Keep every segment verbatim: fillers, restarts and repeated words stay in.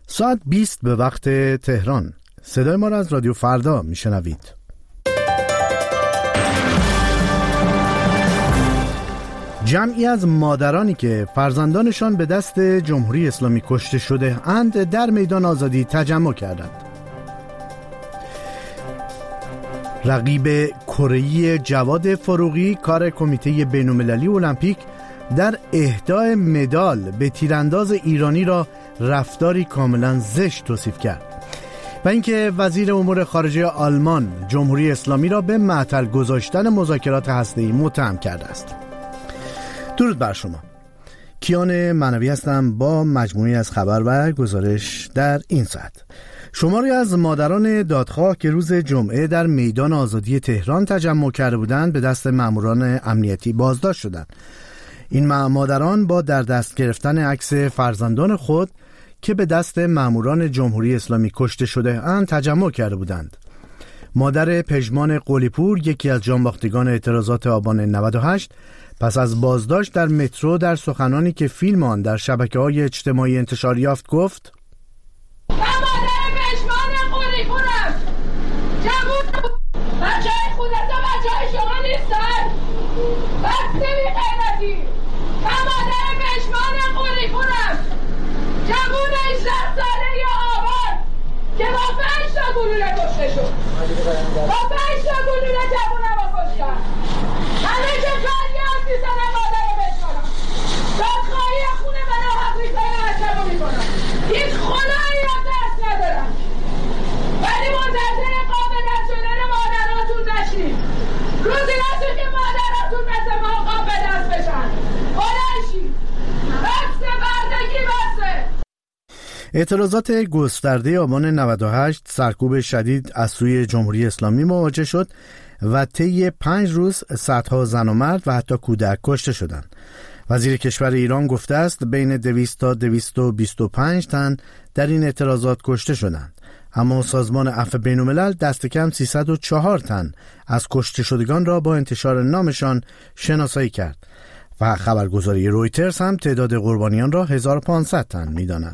ساعت بیست به وقت تهران. صدای ما را از رادیو فردا میشنوید. جمعی از مادرانی که فرزندانشان به دست جمهوری اسلامی کشته شده اند در میدان آزادی تجمع کردند. رقیب کره‌ای جواد فروغی کار کمیته بین‌المللی المپیک در اهدای مدال به تیرانداز ایرانی را رفتاری کاملا زشت توصیف کرد و اینکه وزیر امور خارجه آلمان جمهوری اسلامی را به معطل گذاشتن مذاکرات هسته‌ای متهم کرده است. درود بر شما. کیان معنوی هستم با مجموعی از خبر و گزارش در این ساعت. شماری از مادران دادخواه که روز جمعه در میدان آزادی تهران تجمع کرده بودند به دست ماموران امنیتی بازداشت شدند. این مادران با در دست گرفتن عکس فرزندان خود که به دست ماموران جمهوری اسلامی کشته شده اند تجمع کرده بودند. مادر پژمان قلی‌پور، یکی از جانباختگان اعتراضات آبان نود و هشت، پس از بازداشت در مترو در سخنانی که فیلم آن در شبکه‌های اجتماعی انتشار یافت گفت: من مادر پژمان قلی‌پورم. جوون بچه‌های خودت و بچه‌های شما نیستن. بس نمی‌خیرتی. من مادر پژمان قلی‌پورم. جوون هجده ساله آبان که با پنج تا گلوله کشته شد. با پنج تا گلوله جوونم رو کشتن. همه که فریاد میزنم مادر پژمانم. دادخواهی خون من و حقیقای بچه رو میکنم. هیچ خدایی هم دست ندارم. ولی منتظر قابلت شدن مادراتون نشید. روزی نشه که مادراتون مثل ما قابل دست بشن. بلنشید. بسته بردگی بسته. اعتراضات گسترده آبان نود و هشت سرکوب شدید از سوی جمهوری اسلامی مواجه شد و طی پنج روز صدها زن و مرد و حتی کودک کشته شدند. وزیر کشور ایران گفته است بین دویست تا دویست و بیست و پنج تن در این اعتراضات کشته شدند، اما سازمان عفو بین‌الملل دست کم سیصد و چهار تن از کشته شدگان را با انتشار نامشان شناسایی کرد و خبرگزاری رویترز هم تعداد قربانیان را هزار و پانصد تن می‌داند.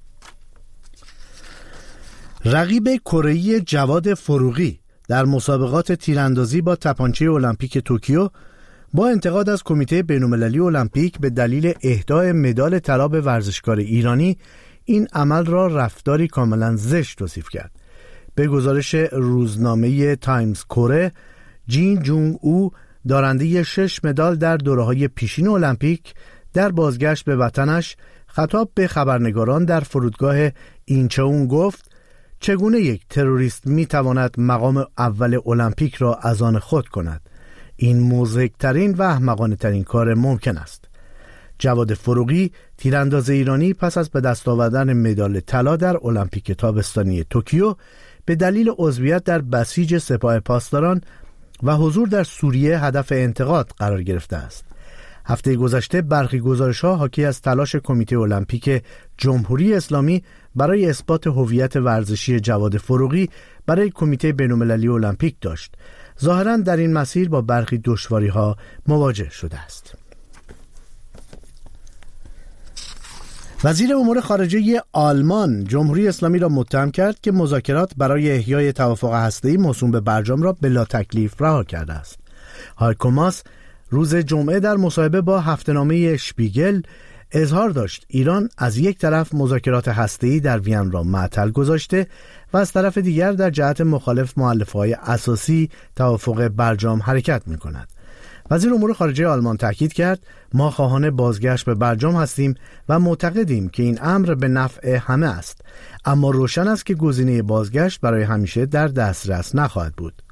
رقیب کره‌ای جواد فروغی در مسابقات تیراندازی با تپانچه المپیک توکیو با انتقاد از کمیته بین‌المللی المپیک به دلیل اهدای مدال طلا به ورزشکار ایرانی این عمل را رفتاری کاملا زشت توصیف کرد. به گزارش روزنامه تایمز کره، جین جونگ او دارنده شش مدال در دوره‌های پیشین المپیک در بازگشت به وطنش خطاب به خبرنگاران در فرودگاه اینچون گفت: چگونه یک تروریست می تواند مقام اول المپیک را از آن خود کند؟ این مضحک‌ترین و احمقانه ترین کار ممکن است. جواد فروغی تیرانداز ایرانی پس از به دست آوردن مدال طلا در المپیک تابستانی توکیو به دلیل عضویت در بسیج سپاه پاسداران و حضور در سوریه هدف انتقاد قرار گرفته است. هفته گذشته برخی گزارش‌ها حاکی از تلاش کمیته المپیک جمهوری اسلامی برای اثبات هویت ورزشی جواد فروغی برای کمیته بین‌المللی المپیک داشت. ظاهراً در این مسیر با برخی دشواری‌ها مواجه شده است. وزیر امور خارجه آلمان جمهوری اسلامی را متهم کرد که مذاکرات برای احیای توافق هسته‌ای موسوم به برجام را بلا تکلیف رها کرده است. هایکو ماس روز جمعه در مصاحبه با هفته‌نامه شپیگل اظهار داشت ایران از یک طرف مذاکرات هسته‌ای در وین را معطل گذاشته و از طرف دیگر در جهت مخالف مؤلفه‌های اساسی توافق برجام حرکت می‌کند. وزیر امور خارجه آلمان تاکید کرد ما خواهان بازگشت به برجام هستیم و معتقدیم که این امر به نفع همه است، اما روشن است که گزینه بازگشت برای همیشه در دسترس نخواهد بود.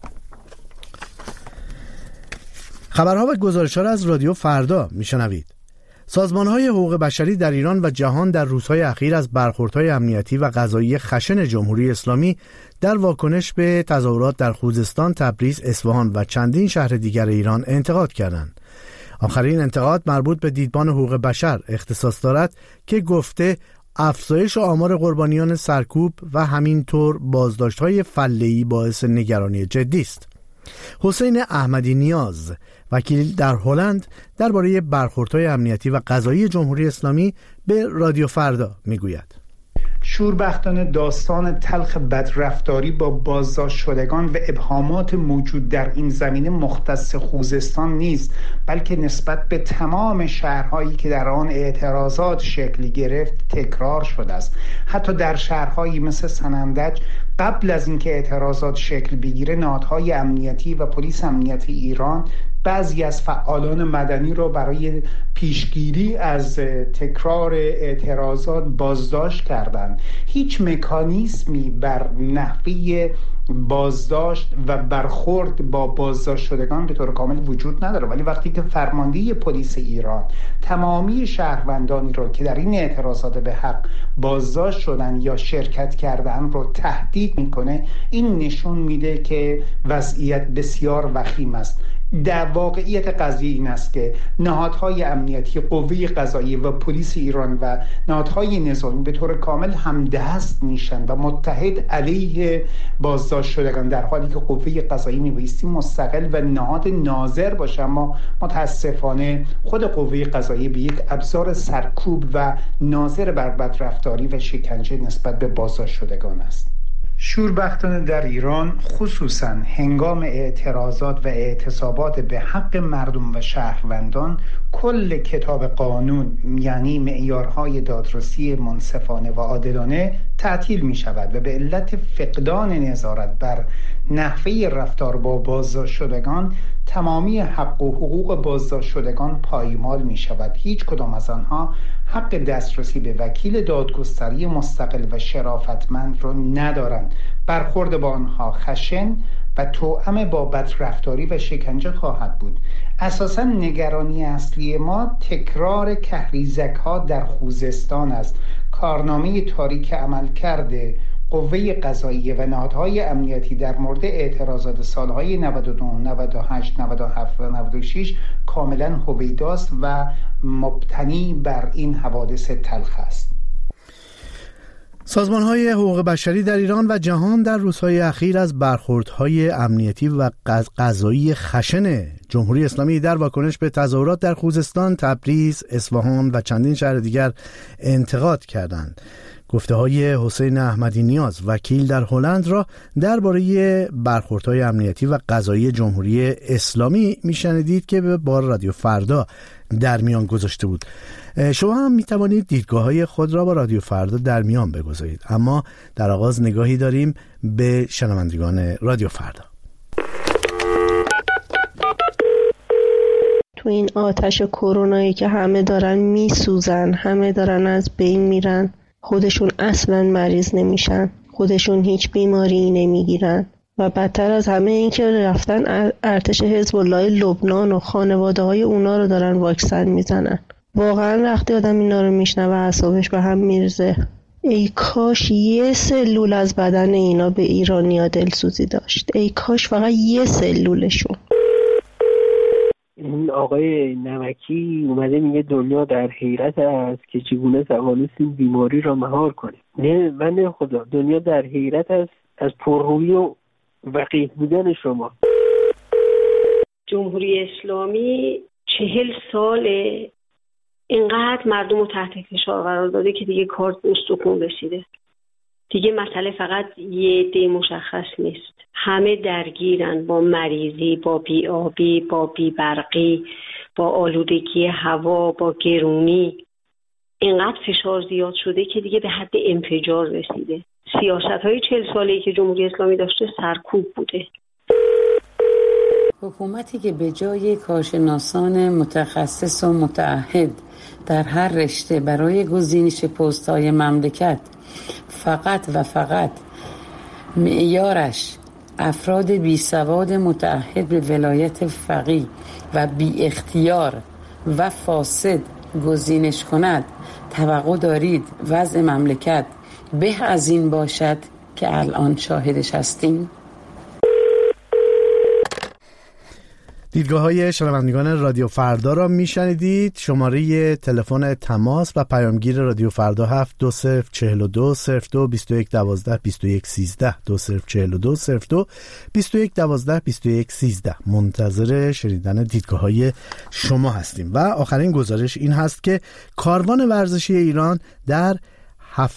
خبرها و گزارش‌ها را از رادیو فردا میشنوید. سازمان‌های حقوق بشری در ایران و جهان در روزهای اخیر از برخوردهای امنیتی و قضایی خشن جمهوری اسلامی در واکنش به تظاهرات در خوزستان، تبریز، اصفهان و چندین شهر دیگر ایران انتقاد کردند. آخرین انتقاد مربوط به دیدبان حقوق بشر اختصاص دارد که گفته افزایش آمار قربانیان سرکوب و همینطور بازداشت‌های فله‌ای باعث نگرانی جدی است. حسین احمدی نیاز، وکیل در هلند، درباره برخوردهای امنیتی و قضایی جمهوری اسلامی به رادیو فردا میگوید. شوربختانه داستان تلخ بدرفتاری با بازداشت شدگان و ابهامات موجود در این زمینه مختص خوزستان نیست، بلکه نسبت به تمام شهرهایی که در آن اعتراضات شکل گرفت تکرار شده است. حتی در شهرهایی مثل سنندج قبل از اینکه اعتراضات شکل بگیره، نهادهای امنیتی و پلیس امنیتی ایران بعضی از فعالان مدنی را برای پیشگیری از تکرار اعتراضات بازداشت کردند. هیچ مکانیزمی بر نحوه بازداشت و برخورد با بازداشت شدگان به طور کامل وجود نداره، ولی وقتی که فرمانده پلیس ایران تمامی شهروندانی را که در این اعتراضات به حق بازداشت شدن یا شرکت کردن رو تهدید میکنه، این نشون میده که وضعیت بسیار وخیم است. در واقعیت قضیه این است که نهادهای امنیتی، قوه قضاییه و پلیس ایران و نهادهای نظامی به طور کامل همدست میشن و متحد علیه بازداشت شدگان، در حالی که قوه قضاییه میبایستی مستقل و نهاد ناظر باشه، اما متاسفانه خود قوه قضاییه به یک ابزار سرکوب و ناظر بر بدرفتاری و شکنجه نسبت به بازداشت شدگان است. شوربختانه در ایران خصوصا هنگام اعتراضات و اعتصابات به حق مردم و شهروندان، کل کتاب قانون یعنی معیارهای دادرسی منصفانه و عادلانه تعطیل می شود و به علت فقدان نظارت بر نحوه رفتار با بازداشت شدگان تمامی حق و حقوق بازداشت شدگان پایمال می شود. هیچ کدام از آنها حق دسترسی به وکیل دادگستری مستقل و شرافتمند را ندارند. برخورد با آنها خشن و توأم با بدرفتاری و شکنجه خواهد بود. اساساً نگرانی اصلی ما تکرار کهریزک ها در خوزستان است. کارنامه تاریک عمل کرده قوه قضاییه و نهادهای امنیتی در مورد اعتراضات سالهای نود و نه، نود و هشت، نود و هفت و نود و شش کاملا هویداست و مبتنی بر این حوادث تلخ است. سازمان‌های حقوق بشری در ایران و جهان در روزهای اخیر از برخوردهای امنیتی و قضایی خشن جمهوری اسلامی در واکنش به تظاهرات در خوزستان، تبریز، اصفهان و چندین شهر دیگر انتقاد کردند. گفته‌های حسین احمدی نیاز وکیل در هلند را درباره برخوردهای امنیتی و قضایی جمهوری اسلامی میشنیدید که به بار رادیو فردا در میان گذاشته بود. شما هم میتوانید دیدگاه‌های خود را با رادیو فردا در میان بگذارید، اما در آغاز نگاهی داریم به شنوندگان رادیو فردا. تو این آتش کرونایی که همه دارن میسوزن، همه دارن از بین میرن، خودشون اصلا مریض نمیشن، خودشون هیچ بیماری نمیگیرن و بدتر از همه این که رفتن ارتش حزب الله لبنان و خانواده های اونا رو دارن واکسن میزنن. واقعا وقتی آدم اینا رو میشنوه اعصابش به هم میرزه. ای کاش یه سلول از بدن اینا به ایرانیا دلسوزی داشت، ای کاش فقط یه سلولشون. این آقای نمکی اومده میگه دنیا در حیرت است که چگونه توانست این بیماری را مهار کنه. نه من خدا، دنیا در حیرت است از پررویی و وقیح بودن شما. جمهوری اسلامی چهل سال اینقدر مردم رو تحت فشار قرار داده که دیگه کار استخون رسیده. دیگه مسئله فقط یه عده مشخص نیست، همه درگیرن با مریضی، با بی‌آبی، با بی‌برقی، با آلودگی هوا، با گرونی. اینقدر فشار زیاد شده که دیگه به حد انفجار رسیده. سیاست‌های چهل ساله‌ای که جمهوری اسلامی داشته سرکوب بوده. حکومتی که به جای کارشناسان متخصص و متعهد در هر رشته برای گزینش پست‌های مملکت فقط و فقط معیارش افراد بی سواد متعهد به ولایت فقیه و بی اختیار و فاسد گزینش کند، توقع دارید وضع مملکت به از این باشد که الان شاهدش هستیم؟ دیدگاه های شنوندگان رادیو فردا را میشنیدید. شماره تلفن تماس و پیامگیر رادیو فردا هفت دو صفر چهل و دو صفر دو بیست و یک دوازده بیست و یک سیزده دو صفر چهل و دو صفر دو بیست و یک دوازده بیست و یک سیزده. منتظر شنیدن دیدگاه های شما هستیم. و آخرین گزارش این هست که کاروان ورزشی ایران در هفت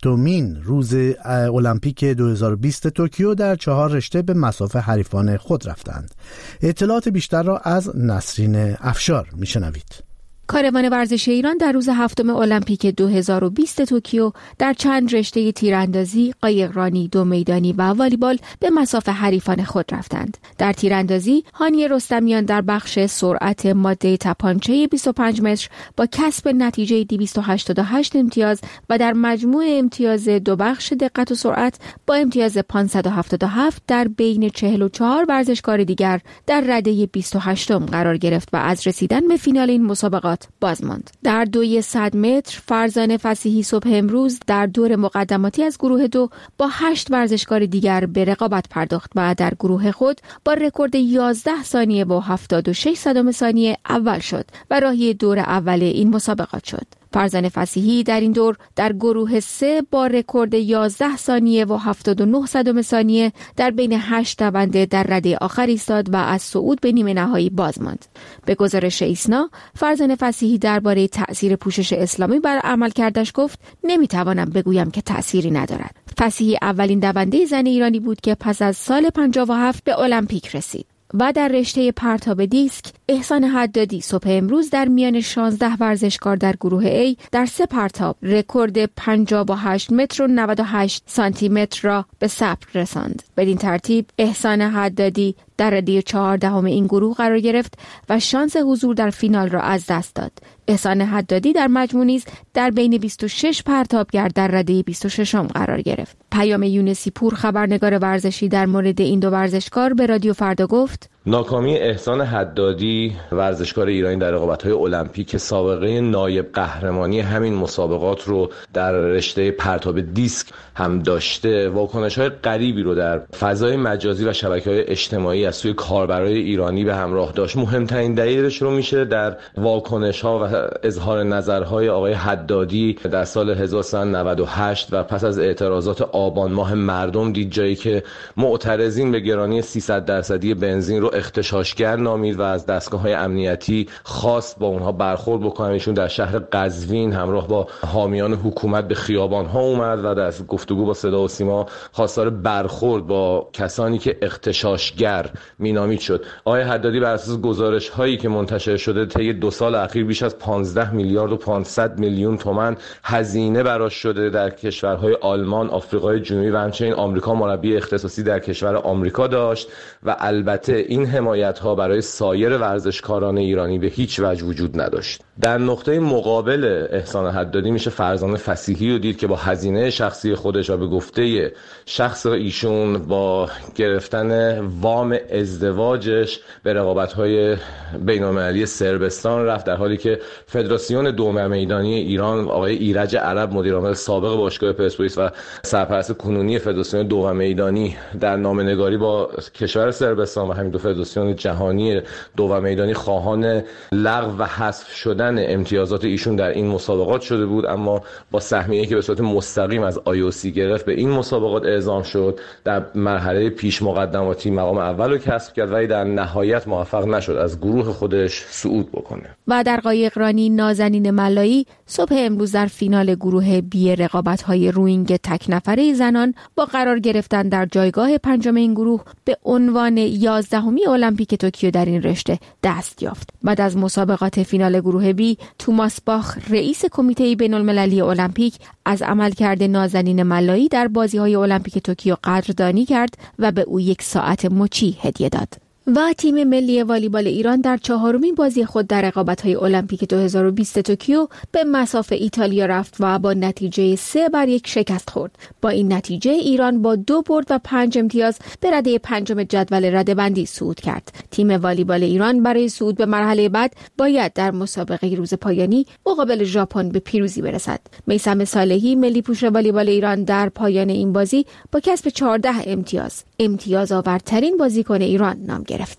هفتمین روز المپیک دو هزار و بیست توکیو در چهار رشته به مصاف حریفان خود رفتند. اطلاعات بیشتر را از نسرین افشار میشنوید. کاروان ورزشی ایران در روز هفتم المپیک دو هزار و بیست توکیو در چند رشته تیراندازی، قایقرانی، دو میدانی و والیبال به مصاف حریفان خود رفتند. در تیراندازی، هانی رستمیان در بخش سرعت ماده تپانچه بیست و پنج متر با کسب نتیجه دویست و هشتاد و هشت امتیاز و در مجموع امتیاز دو بخش دقت و سرعت با امتیاز پانصد و هفتاد و هفت در بین چهل و چهار ورزشکار دیگر در رده بیست و هشتم قرار گرفت و از رسیدن به فینال این مسابقات باز ماند. در دوی صد متر فرزانه فصیحی صبح امروز در دور مقدماتی از گروه دو با هشت ورزشکار دیگر به رقابت پرداخت و در گروه خود با رکورد یازده ثانیه و هفتاد و شش صدم ثانیه اول شد و راهی دور اول این مسابقات شد. فرزانه فصیحی در این دور در گروه سه با رکورد یازده ثانیه و هفتاد و نه صدم ثانیه در بین هشت دونده در رده آخر ایستاد و از صعود به نیمه نهایی باز ماند. به گزارش ایسنا، فرزانه فصیحی درباره تأثیر پوشش اسلامی بر عملکردش گفت: نمیتوانم بگویم که تأثیری ندارد. فصیحی اولین دونده زن ایرانی بود که پس از سال پنجاه و هفت به المپیک رسید. و در رشته پرتاب دیسک، احسان حدادی صبح امروز در میان شانزده ورزشکار در گروه A در سه پرتاب رکورد پنجاه و هشت متر و نود و هشت سانتی متر را به ثبت رساند. بدین ترتیب احسان حدادی در رده چهاردهم این گروه قرار گرفت و شانس حضور در فینال را از دست داد. احسان حدادی در مجموع نیز در بین بیست و شش پرتابگر در رده بیست و ششم قرار گرفت. پیام یونسی پور، خبرنگار ورزشی، در مورد این دو ورزشکار به رادیو فردا گفت: ناکامی احسان حدادی ورزشکار ایرانی در رقابت‌های المپیک که سابقه نایب قهرمانی همین مسابقات رو در رشته پرتاب دیسک هم داشته، واکنش‌های غریبی رو در فضای مجازی و شبکه‌های اجتماعی از سوی کاربرای ایرانی به همراه داشت. مهمترین دلیلش رو میشه در واکنش‌ها و اظهار نظرهای آقای حدادی در سال هزار و سیصد و نود و هشت و پس از اعتراضات آبان ماه مردم دید، جایی که معترضین به گرانی سیصد درصدی بنزین رو اغتشاشگر نامید و از دستگاه‌های امنیتی خواست با اونها برخورد بکنه. ایشون در شهر قزوین همراه با حامیان حکومت به خیابان‌ها اومد و در گفتگو با صدا و سیما خواستار برخورد با کسانی که اغتشاشگر مینامید شد. آقای حدادی بر اساس گزارش‌هایی که منتشر شده طی دو سال اخیر بیش از پانزده میلیارد و پانصد میلیون تومان هزینه براش شده در کشورهای آلمان، آفریقای جنوبی و همچنین آمریکا مربی اختصاصی در کشور آمریکا داشت و البته این حمایت‌ها برای سایر ورزشکاران ایرانی به هیچ وجه وجود نداشت. در نقطه مقابل احسان حدادی میشه فرزانه فصیحی رو دید که با هزینه شخصی خودش و به گفته شخص ایشون با گرفتن وام ازدواجش به رقابت‌های بین‌المللی صربستان رفت، در حالی که فدراسیون دوم میدانی ایران آقای ایرج عرب مدیر عامل سابق باشگاه پرسپولیس و سرپرست کنونی فدراسیون دوم میدانی در نامه‌نگاری با کشور صربستان و همین دو فدراسیون جهانی دوم میدانی خواهان لغو و حذف شدن امتیازات ایشون در این مسابقات شده بود، اما با سهمیه‌ای که به صورت مستقیم از آی او سی گرفت به این مسابقات اعزام شد. در مرحله پیش مقدماتی مقام اول رو کسب کرد ولی در نهایت موفق نشد از گروه خودش صعود بکنه. و در قایقرانی، نازنین ملایی صبح امروز در فینال گروه بی رقابت‌های روینگ تک نفره زنان با قرار گرفتن در جایگاه پنجم این گروه به عنوان یازدهمی المپیک توکیو در این رشته دست یافت. بعد از مسابقات فینال گروه بی، توماس باخ رئیس کمیته بین‌المللی المپیک از عملکرد نازنین ملایی در بازی‌های المپیک توکیو قدردانی کرد و به او یک ساعت مچی هدیه داد. و تیم ملی والیبال ایران در چهارمین بازی خود در رقابت‌های المپیک دو هزار و بیست توکیو به مصاف ایتالیا رفت و با نتیجه سه بر یک شکست خورد. با این نتیجه ایران با دو برد و پنج امتیاز به رده پنجم جدول رده‌بندی صعود کرد. تیم والیبال ایران برای صعود به مرحله بعد باید در مسابقه روز پایانی مقابل ژاپن به پیروزی برسد. میثم صالحی ملی پوش والیبال ایران در پایان این بازی با کسب چهارده امتیاز امتیاز آورترین بازیکن ایران نام گرفت.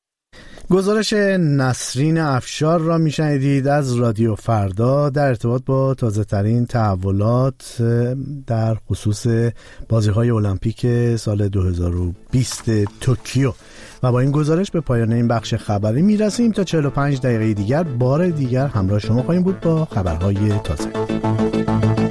گزارش نسرین افشار را میشنیدید از رادیو فردا در ارتباط با تازه ترین تحولات در خصوص بازی‌های المپیک سال دو هزار و بیست توکیو. و با این گزارش به پایان این بخش خبری میرسیم. تا چهل و پنج دقیقه دیگر بار دیگر همراه شما خواهیم بود با خبرهای تازه.